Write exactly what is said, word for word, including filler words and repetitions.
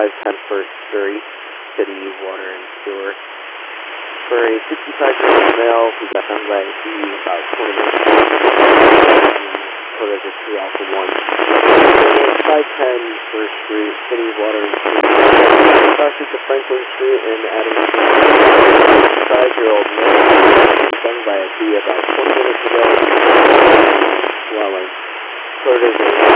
five ten First Street, City Water and Sewer. For a fifty-five-year-old male who got found by a D about twenty minutes ago, photos of three Alpha one. five ten First Street, City Water and Sewer. Crossing to Franklin Street and Adams Street. fifty-five-year-old male who got found by a D about twenty minutes ago. Dwelling. Photos of